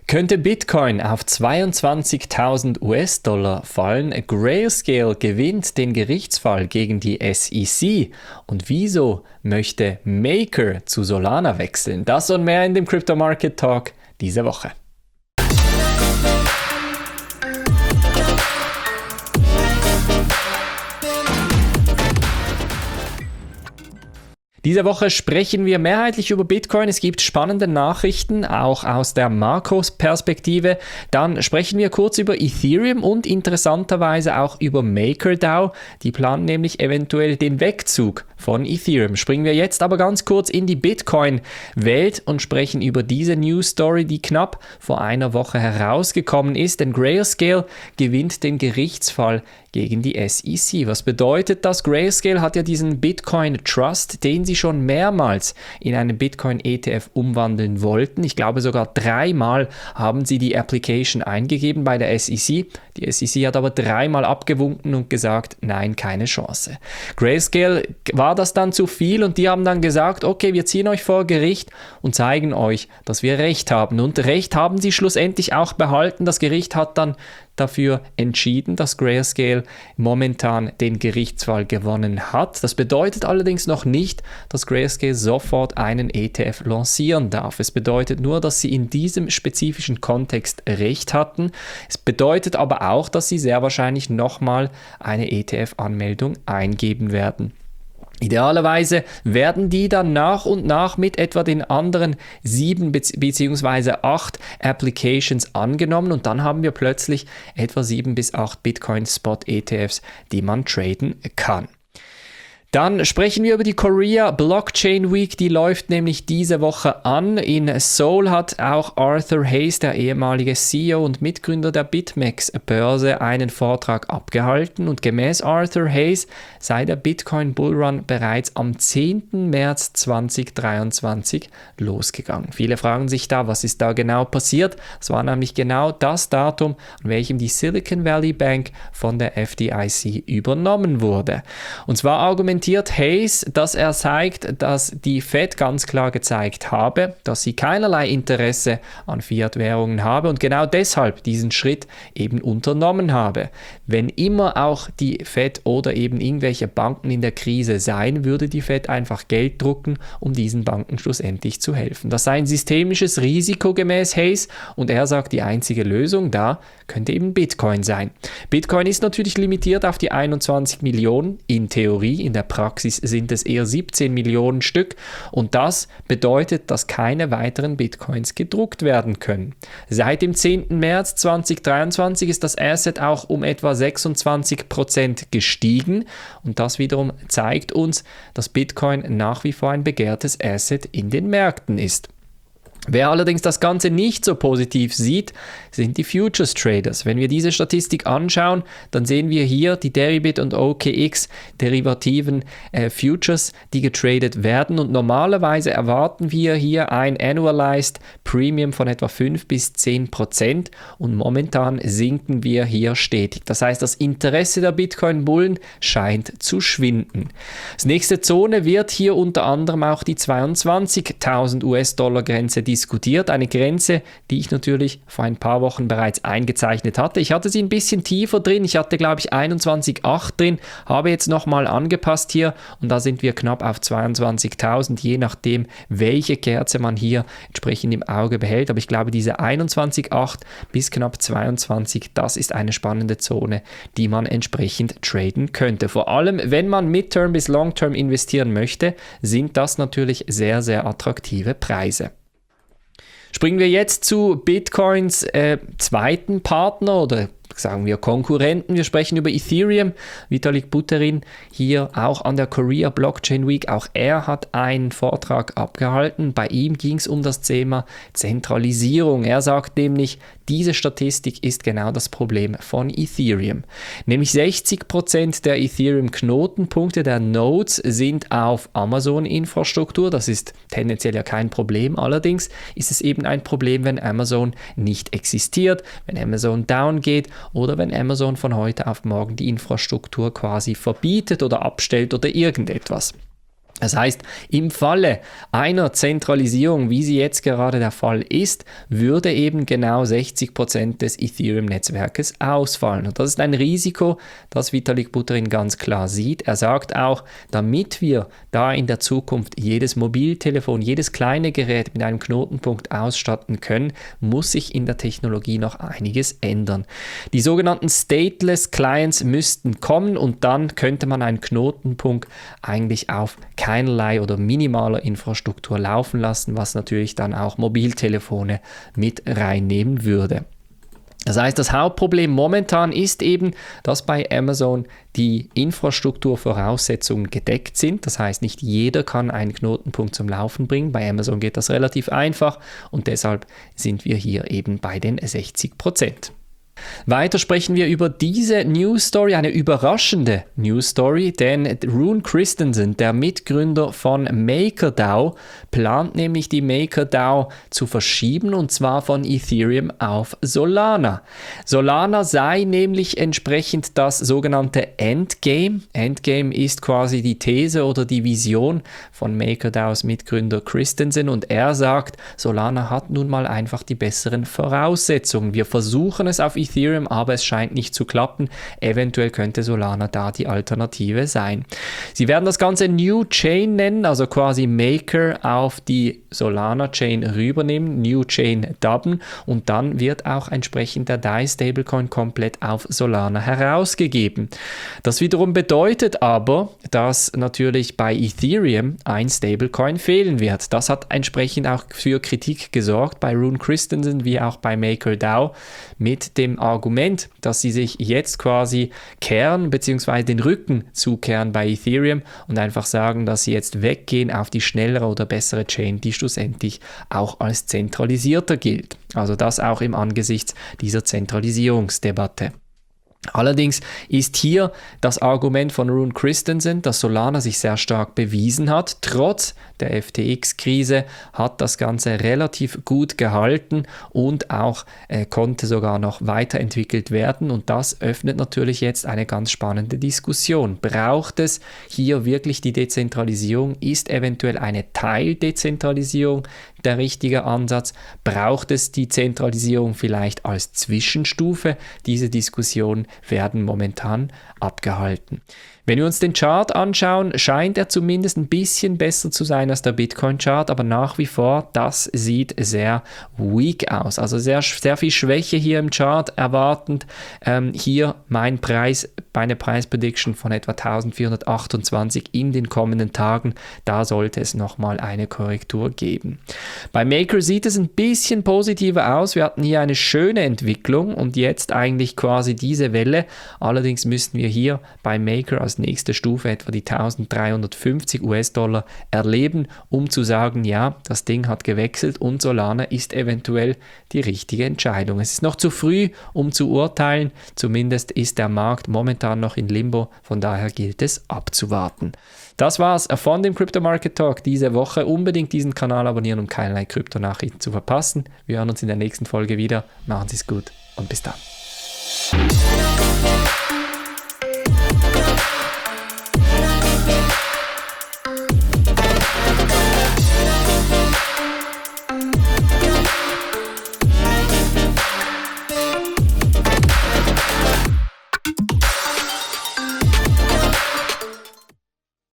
Könnte Bitcoin auf 22.000 US-Dollar fallen? Grayscale gewinnt den Gerichtsfall gegen die SEC. Und wieso möchte Maker zu Solana wechseln? Das und mehr in dem Crypto Market Talk diese Woche. Diese Woche sprechen wir mehrheitlich über Bitcoin. Es gibt spannende Nachrichten, auch aus der Markos-Perspektive. Dann sprechen wir kurz über Ethereum und interessanterweise auch über MakerDAO. Die planen nämlich eventuell den Wegzug von Ethereum. Springen wir jetzt aber ganz kurz in die Bitcoin-Welt und sprechen über diese News Story, die knapp vor einer Woche herausgekommen ist. Denn Grayscale gewinnt den Gerichtsfall gegen die SEC. Was bedeutet das? Grayscale hat ja diesen Bitcoin Trust, den sie schon mehrmals in einen Bitcoin ETF umwandeln wollten. Ich glaube sogar 3-mal haben sie die Application eingegeben bei der SEC. Die SEC hat aber 3-mal abgewunken und gesagt, nein, keine Chance. Grayscale war das dann zu viel und die haben dann gesagt, okay, wir ziehen euch vor Gericht und zeigen euch, dass wir Recht haben. Und Recht haben sie schlussendlich auch behalten. Das Gericht hat dann dafür entschieden, dass Grayscale momentan den Gerichtsfall gewonnen hat. Das bedeutet allerdings noch nicht, dass Grayscale sofort einen ETF lancieren darf. Es bedeutet nur, dass sie in diesem spezifischen Kontext Recht hatten. Es bedeutet aber auch, dass sie sehr wahrscheinlich nochmal eine ETF-Anmeldung eingeben werden. Idealerweise werden die dann nach und nach mit etwa den anderen 7 bzw. 8 Applications angenommen und dann haben wir plötzlich etwa 7 bis 8 Bitcoin Spot ETFs, die man traden kann. Dann sprechen wir über die Korea Blockchain Week, die läuft nämlich diese Woche an. In Seoul hat auch Arthur Hayes, der ehemalige CEO und Mitgründer der BitMEX-Börse, einen Vortrag abgehalten und gemäß Arthur Hayes sei der Bitcoin Bullrun bereits am 10. März 2023 losgegangen. Viele fragen sich da, was ist da genau passiert? Es war nämlich genau das Datum, an welchem die Silicon Valley Bank von der FDIC übernommen wurde. Und zwar argumentiert Hayes, dass er zeigt, dass die Fed ganz klar gezeigt habe, dass sie keinerlei Interesse an Fiat-Währungen habe und genau deshalb diesen Schritt eben unternommen habe. Wenn immer auch die Fed oder eben irgendwelche Banken in der Krise seien, würde die Fed einfach Geld drucken, um diesen Banken schlussendlich zu helfen. Das sei ein systemisches Risiko gemäß Hayes und er sagt, die einzige Lösung da könnte eben Bitcoin sein. Bitcoin ist natürlich limitiert auf die 21 Millionen in Theorie, in der Praxis sind es eher 17 Millionen Stück und das bedeutet, dass keine weiteren Bitcoins gedruckt werden können. Seit dem 10. März 2023 ist das Asset auch um etwa 26% gestiegen und das wiederum zeigt uns, dass Bitcoin nach wie vor ein begehrtes Asset in den Märkten ist. Wer allerdings das Ganze nicht so positiv sieht, sind die Futures Traders. Wenn wir diese Statistik anschauen, dann sehen wir hier die Deribit und OKX derivativen Futures, die getradet werden und normalerweise erwarten wir hier ein Annualized Premium von etwa 5 bis 10% und momentan sinken wir hier stetig. Das heißt, das Interesse der Bitcoin-Bullen scheint zu schwinden. Als nächste Zone wird hier unter anderem auch die 22.000 US-Dollar-Grenze diskutiert. Eine Grenze, die ich natürlich vor ein paar Wochen bereits eingezeichnet hatte. Ich hatte sie ein bisschen tiefer drin. Ich hatte, glaube ich, 21,8 drin, habe jetzt nochmal angepasst hier und da sind wir knapp auf 22.000, je nachdem, welche Kerze man hier entsprechend im Auge behält. Aber ich glaube, diese 21,8 bis knapp 22, das ist eine spannende Zone, die man entsprechend traden könnte. Vor allem, wenn man Midterm bis Longterm investieren möchte, sind das natürlich sehr, sehr attraktive Preise. Springen wir jetzt zu Bitcoins zweiten Partner oder sagen wir Konkurrenten. Wir sprechen über Ethereum. Vitalik Buterin hier auch an der Korea Blockchain Week. Auch er hat einen Vortrag abgehalten. Bei ihm ging es um das Thema Zentralisierung. Er sagt nämlich, diese Statistik ist genau das Problem von Ethereum. Nämlich 60% der Ethereum-Knotenpunkte der Nodes sind auf Amazon-Infrastruktur. Das ist tendenziell ja kein Problem. Allerdings ist es eben ein Problem, wenn Amazon nicht existiert, wenn Amazon down geht oder wenn Amazon von heute auf morgen die Infrastruktur quasi verbietet oder abstellt oder irgendetwas. Das heißt, im Falle einer Zentralisierung, wie sie jetzt gerade der Fall ist, würde eben genau 60% des Ethereum-Netzwerkes ausfallen. Und das ist ein Risiko, das Vitalik Buterin ganz klar sieht. Er sagt auch, damit wir da in der Zukunft jedes Mobiltelefon, jedes kleine Gerät mit einem Knotenpunkt ausstatten können, muss sich in der Technologie noch einiges ändern. Die sogenannten Stateless Clients müssten kommen und dann könnte man einen Knotenpunkt eigentlich auf keinerlei oder minimaler Infrastruktur laufen lassen, was natürlich dann auch Mobiltelefone mit reinnehmen würde. Das heißt, das Hauptproblem momentan ist eben, dass bei Amazon die Infrastrukturvoraussetzungen gedeckt sind. Das heißt, nicht jeder kann einen Knotenpunkt zum Laufen bringen. Bei Amazon geht das relativ einfach und deshalb sind wir hier eben bei den 60%. Weiter sprechen wir über diese News Story, eine überraschende News Story, denn Rune Christensen, der Mitgründer von MakerDAO, plant nämlich die MakerDAO zu verschieben und zwar von Ethereum auf Solana. Solana sei nämlich entsprechend das sogenannte Endgame. Endgame ist quasi die These oder die Vision von MakerDAOs Mitgründer Christensen und er sagt, Solana hat nun mal einfach die besseren Voraussetzungen. Wir versuchen es auf Ethereum, aber es scheint nicht zu klappen. Eventuell könnte Solana da die Alternative sein. Sie werden das Ganze New Chain nennen, also quasi Maker auf die Solana Chain rübernehmen, New Chain dubben und dann wird auch entsprechend der DAI Stablecoin komplett auf Solana herausgegeben. Das wiederum bedeutet aber, dass natürlich bei Ethereum ein Stablecoin fehlen wird. Das hat entsprechend auch für Kritik gesorgt bei Rune Christensen wie auch bei MakerDAO mit dem Argument, dass sie sich jetzt quasi kehren bzw. den Rücken zukehren bei Ethereum und einfach sagen, dass sie jetzt weggehen auf die schnellere oder bessere Chain, die schlussendlich auch als zentralisierter gilt. Also das auch im Angesicht dieser Zentralisierungsdebatte. Allerdings ist hier das Argument von Rune Christensen, dass Solana sich sehr stark bewiesen hat. Trotz der FTX-Krise hat das Ganze relativ gut gehalten und auch konnte sogar noch weiterentwickelt werden. Und das öffnet natürlich jetzt eine ganz spannende Diskussion. Braucht es hier wirklich die Dezentralisierung? Ist eventuell eine Teildezentralisierung der richtige Ansatz? Braucht es die Zentralisierung vielleicht als Zwischenstufe? Diese Diskussion werden momentan abgehalten. Wenn wir uns den Chart anschauen, scheint er zumindest ein bisschen besser zu sein als der Bitcoin-Chart, aber nach wie vor, das sieht sehr weak aus. Also sehr viel Schwäche hier im Chart erwartend. Hier meine Preisprediction von etwa 1428 in den kommenden Tagen. Da sollte es nochmal eine Korrektur geben. Bei Maker sieht es ein bisschen positiver aus. Wir hatten hier eine schöne Entwicklung und jetzt eigentlich quasi diese Welle. Allerdings müssten wir hier bei Maker als nächste Stufe etwa die 1350 US-Dollar erleben, um zu sagen, ja, das Ding hat gewechselt und Solana ist eventuell die richtige Entscheidung. Es ist noch zu früh, um zu urteilen, zumindest ist der Markt momentan noch in Limbo, von daher gilt es abzuwarten. Das war's von dem Crypto Market Talk diese Woche. Unbedingt diesen Kanal abonnieren, um keinerlei Kryptonachrichten zu verpassen. Wir hören uns in der nächsten Folge wieder. Machen Sie es gut und bis dann.